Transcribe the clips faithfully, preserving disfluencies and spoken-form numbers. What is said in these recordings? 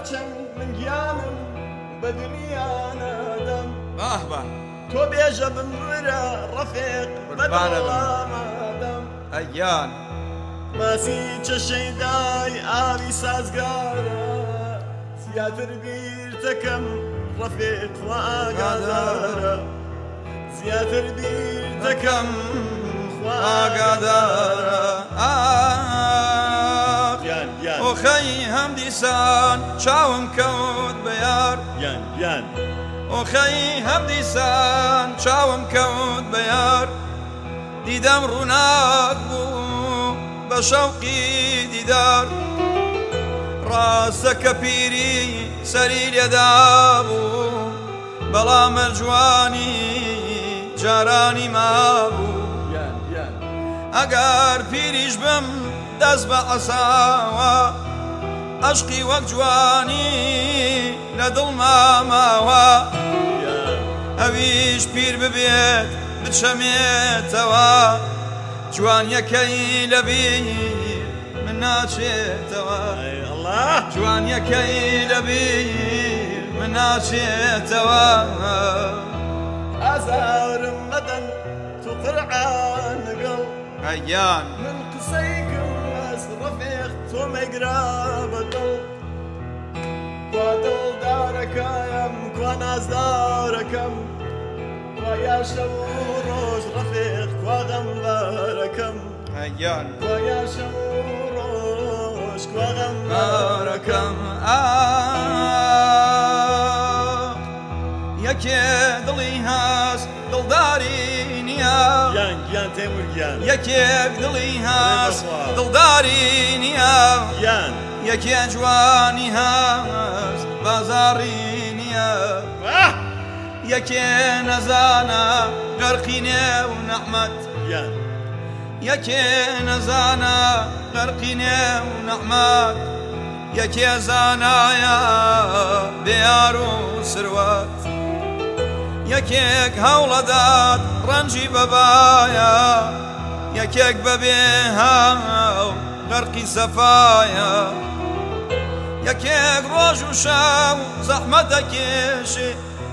هەرچەند من گیانم بە دنیا نادەم باه باه تۆ بێژە بمرە ڕەفیق بەدڵامادەم ئەیان ماسی چەشەیدای ئاوی سازگارە زیاتر بیر دەکەم ڕەفیق خوا ئاگادارە زیاتر بیر دەکەم خوا ئاگادارە ئۆخەی هەم دیسان چاوم کەوت بە یار یان یان ئۆخەی هەم دیسان چاوم کەوت بە یار دیدەم ڕووناک بوو بە شەوقی دیدار ڕاستە کە پیری سەری لێدا بوو بەڵام مەرجوانی جارانی مابوو ئەگەر پیریش بم دەست بە عەساوە عەشقی وەک جوانی لە دڵما ماوە ئەویش پیر ببێت بچەمێتەوە جوانیەکەی لەبیر من ناچێتەوە جوانیەکەی لەبیر من ناچێتەوە ئازارم مەدەن تو قرعان لەگەڵ ئەیان من قسەی کەس ڕەفیق تۆ مەیگرا بەدڵ کوا دڵدارەکەم کوا نازدارەکەم کوا یاشە و ڕۆژ ڕەفیق کوا غەمبارەکەم ئەیان کوا یاشە و ڕۆژ کوا غەمبارەکەم یەکێ دڵی هەست دڵداری نییە گیان گیان تێمور گیان یەکێک دڵی هەست دڵداری نییە گیان یەکێ جوانی هەست بازاڕی نییە یەکێ نەزانە غەرقی نێو نەحمەت گیان یەکێ نەزانە غەرقی نێو نەحمەت یەکێ زانایە بێیار و سروەت یەکێک هەوڵەدات ڕەنجی بەبایە یەکێک بەبێ هاو غەرقی سەفایە یەکێک ڕۆژ و شەو زەحمەتەکێشێ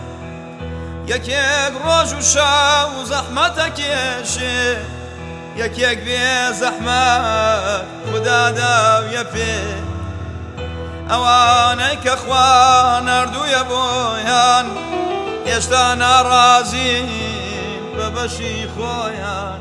یەکێک ڕۆژ و شەو زەحمەتەکێشێ یەکێک بێ زەحمەت خودا داویە پێ ئەوانەی کە خوا ناردوویە بۆیان هێشتا ناڕازین بە بەشی خۆیان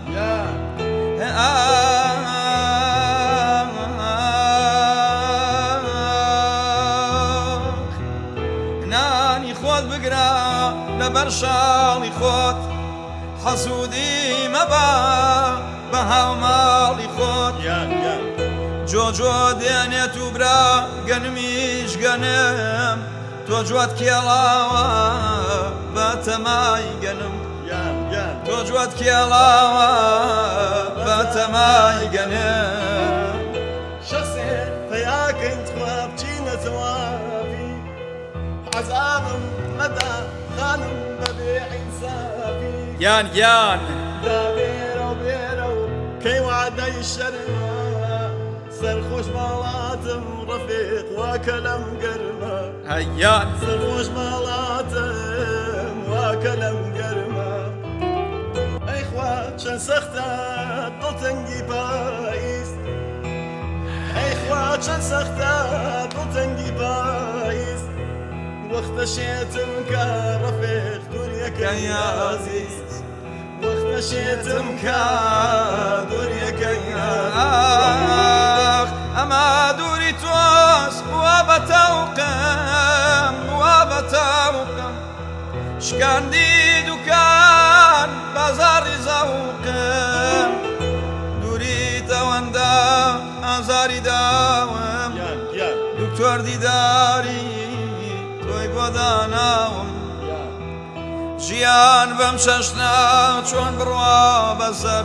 نانی خۆت بگرە لەبەر شاڵی خۆت حەسوودی مەبە بە هاوماڵی خۆت جۆجۆ دێنێت و برا گەنمیش گەنم تۆ جوات کێڵاوە بە تەمای گەنم تۆ جوات کێڵاوە بە تەمای گەنم شەسێ پەیاکەین خوا بچینە تەوافی عەزابم مەدا خانم بەبێ عینسافی یان یان دا بێرە و بێرە و کەی وعدەی شەرمە سەرخۆش ماڵاتم ڕەفیق واکە لەم گەرمە ئەیان سەرخۆش ماڵاتم واکە لەم گەرمە ئەی خوا چەند سەختە دڵتەنگی پاییز ئەی خوا چەند سەختە دڵتەنگی پاییز وەختە شێتم کە ڕەفیق دووریەکەی عەزیز وەختە شێتم کە دووریەکەی ئەمە دووری تۆس وا بە تەوقم وا بە تەوقم شکاندی دوکان بازاڕی زەوقم دووری تەوەندە ئازاری داوم دکتۆر دیداری تۆی بۆ داناوم ژیان بەم شەشنا چۆن بڕوا بەسەر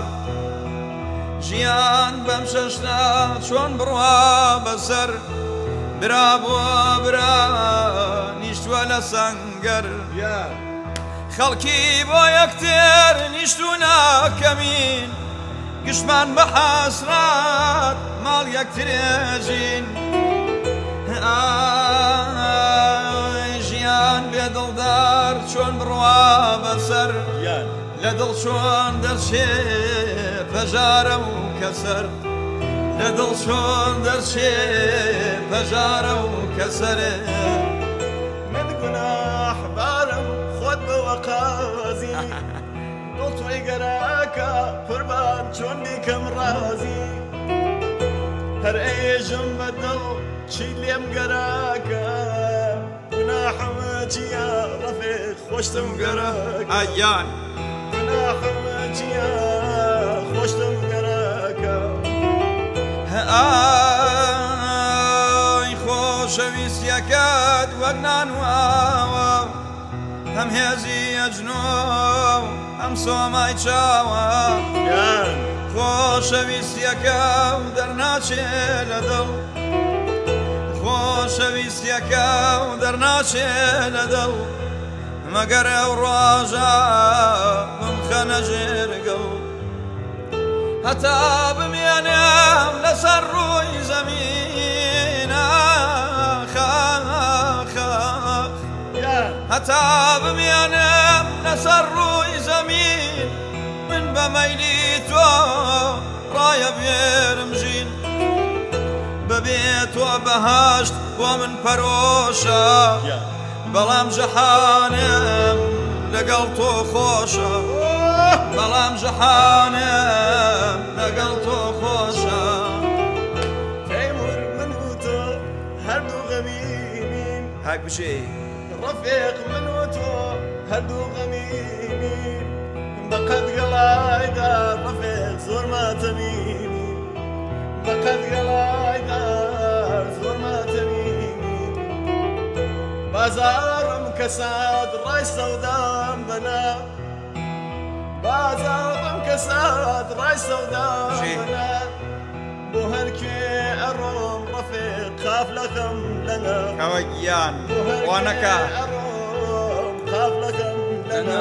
ژیان بەم شەشنا چۆن بڕوا بەسەر برا بووە برا نیشتووە لە سەنگەر خەڵکی بۆ یەکتر نیشتوونە کەمین گشتمان بە حەسرات ماڵ یەکترێژین لە دڵ چۆن دەرچێ پەژارە و کەسەر لە دڵ چۆن دەرچێ پەژارە و کەسەرێ من گوناح بارم خۆت بەوە قازی دڵ تۆی گەراکە قوربان چۆن بیکەم ڕازی هەر ئێژم بە دڵ چی لێم گەراکە گوناحمە چیە ڕەفیق خۆشتم گەراکە ئایان گوناحمە چیە خۆشتم گەراکە ئای خۆشەویستیەکەت وەک نانواوە هەم هێزی ئەجنۆ هەم سۆمای چاوە خۆشەویستیەکە و دەرناچێ لە دڵ خۆشەویستیەکە و دەرناچێ لە دڵ مەگەر ئەو ڕۆژە بمخەنە ژێرگە و هەتا بمێنێم لەسەر ڕووی زەمین هەتا بمێنێم لەسەر ڕووی زەمین من بە مەیلی تۆ ڕایە بێرم ژین بەبێ تۆ بەهاشت بۆ من پەرۆشە بەڵام جەحانێم لەگەڵ تۆ خۆشە بەڵام جەحانێم لەگەڵ تۆ خۆشە تەیمور من و تۆ هەردوو غەمینین هاک بچێ ڕەفیق من و تۆ هەردوو غەمینین بەقەد گەڵایدا ڕەفیق زۆر ماتەمینی بەقەد گەڵایدا زۆر ماتەمینی بازارم کەسات ڕای سەودام بەنا بازارم کەسات ڕای سەودام بەنا بۆ هەرکوێ ئەڕۆم ڕەفیق قافلەکەم لەنا ئەوە گیان وانەکە ئەڕۆم قافلەکەم لەنا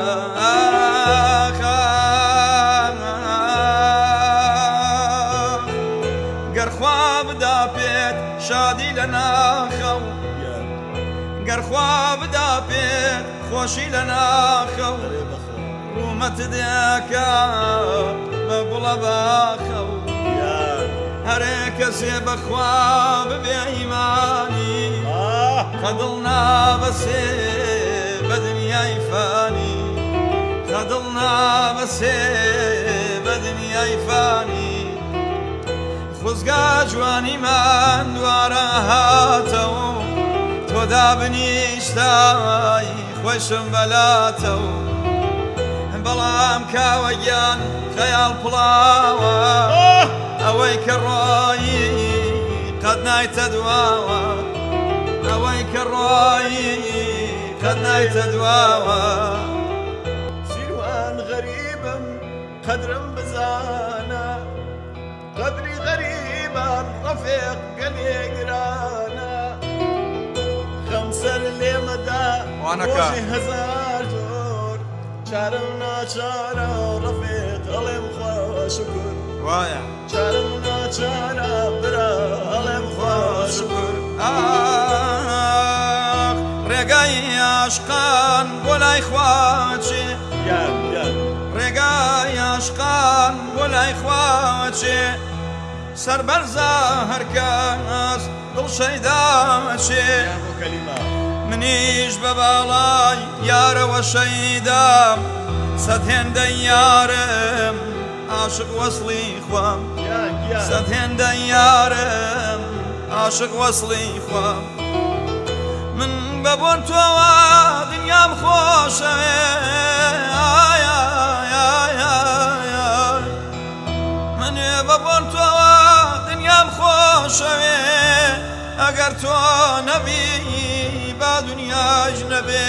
گەرخوا بدا پێت شادی لە ناخەو گەرخوا بدا پێت خۆشی لە ناخەو ڕوومەت دێکە بە گوڵە باخەو هەرێ کەسێ بەخوا ببێ ئیمانی قەدڵ نابەسێ بە دنیای فانی قەدڵ نابەسێ بە دنیای فانی خۆزگا جوانیمان دوارە هاتەوە تۆ دابنیشتای خۆشم بەلاتەوە بەڵام کاوەگیان خەیاڵ پڵاوە ئەوەی کە ڕۆیی قەت نایتە دواوە ئەوەی کە ڕۆیی قەت نایتە دواوە سیروان غەریبم قەدرم بزانە قەدری غەریبان ڕەفیق گەلێ گرانە خەمسەر لێمەدا ڕۆژی هەزار جۆر چارم ناچارە ڕەفیق ئەڵێم خوا شوکر وایە چارم ناچارە برا ئەڵێم خوا شوکر ڕێگای عاشقان بۆ لای خواچێ ڕێگای عاشقان بۆ لای خواچێ سەربەرزە هەرکەس دڵشەی داچێ منیش بە باڵای یارەوە شەیدام سەد هێندە یارم عاشق وەسڵی خوام سەد هێندە یارم عاشق وەسڵی خوام من بە بۆن تۆوە دنیام خۆشەوێ منێ بە بۆن تۆوە دنیام خۆشەوێ ئەگەر تۆ نەبی با دنیاش نەبێ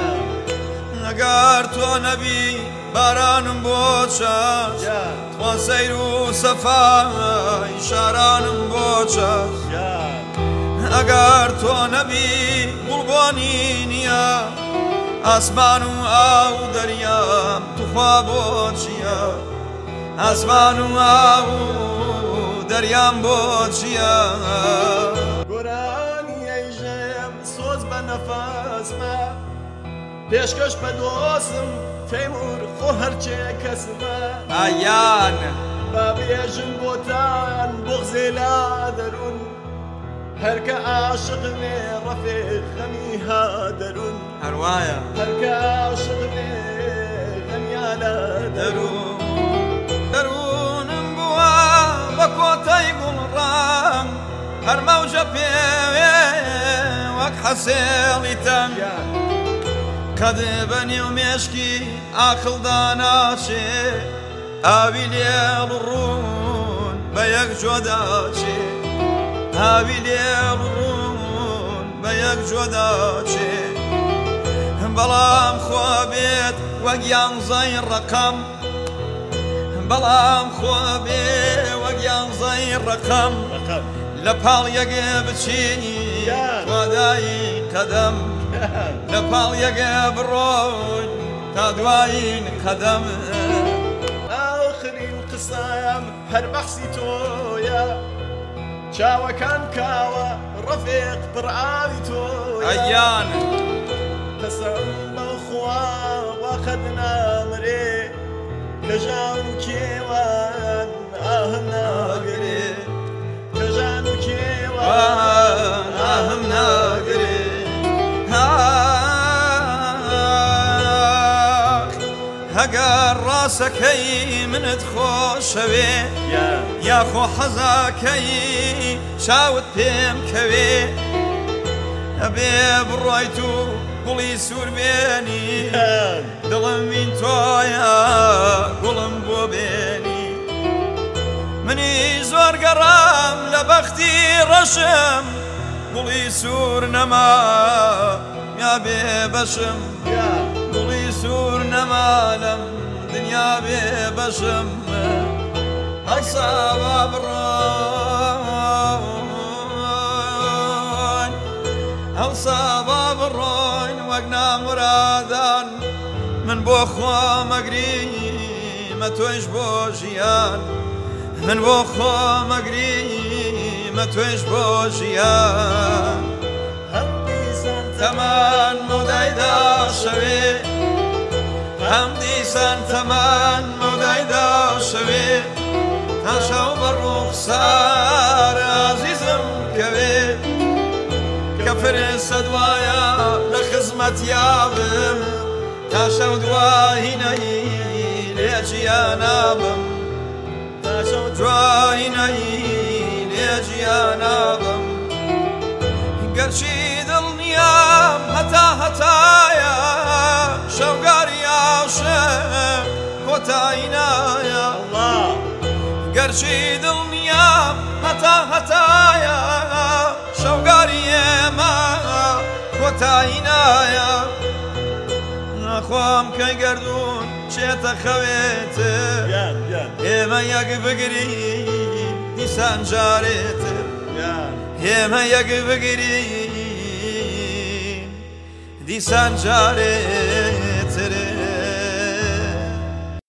ئەگەر تۆ نەبی بارانم بۆ چاش تۆ سەیر و سەفای شارانم بۆ چاش ئەگەر تۆ نەبی گوڵبۆنی نییە ئاسمان و ئاو دەریام توخوا بۆ چییە ئاسمان و ئاو دەریام بۆ چییە گۆرانی ئەیژەم سۆز بە نەفەسمە پێشکەش بە دۆستم تەیمور خۆ هەرچێ کەسمە ئایان بابێژم بۆتان بغزێ لا دەروون هەرکە عاشقمێ ڕەفێق غەمی ها دەروون هەروایە هەرکە عاشقمێ غەمیا لا دەروون دەروونم بووە بە کۆتەی گوڵڕام هەر مەوجە پێوێ وەک حەسێڵی تەم قەد بە نێو مێشکی ئاقڵدا ناچێ ئاوی لێڵ ڕوون بە یەک جۆداچێ ئاوی لێڵ ڕوون بە یەک جۆداچێ بەڵام خۆ بێت وەک یانزەی ڕەقەم بەڵام خۆ بێ وەک یانزەی ڕەقەم لە پاڵ یەکێ بچین وادایی قەدەم لە پاڵ یەکێ بڕۆین تا دوایین قەدەم ئاخرین قسەم هەر بەحسی تۆیە چاوەکان کاوە ڕەفێق پڕئاوی تۆیە ئەیان قەسەم بەخوا وەقەد نامرێ کە ژان و کێوان ئاهم ناگرێ کە ژان و کێوان ئاهم ناگرێ هەگەر ڕاستەکەی منت خۆشەوێ یاخۆ حەزاکەی چاوت پێم کەوێ ئەبێ بڕۆیت و گوڵی سوور بێنی دڵم بین تۆیە گوڵم بۆ بێنی منی زۆر گەڕام لە بەختی ڕەشم گوڵی سوور نەما یا بێ بەشم گوڵی سوور نەمالم دنیا بێ بەشم هەسا با بڕۆین هەوسا با بڕۆین وەک نامورادان من بۆ خۆ مەگریمە تۆیش بۆ ژیان من بۆ خۆ مەگریمە تۆیش بۆ ژیان تەمان مەودایدا شەوێ هەم دیسان تەمان مەودایدا شەوێ تا شەو بە ڕوخسار عەزیزم کەوێ کە فرێسە دوایە لە خزمەت یابم تا شەو دوایینەی لێ گیانابم تا شەو دوایینەی لێ گیانابم گەرچی دڵنیام هەتا هەتایە شەوگاری عاشق کۆتایی نایە گەرچی دڵنیام هەتا هەتایە شەوگاری ئێمە کۆتایی نایە ناخوام کەی گەردوون چێتە خەوێتر ئێمە یەک بگرین دیسان جارێتر ئێمە یەک بگرین دیسان جارێ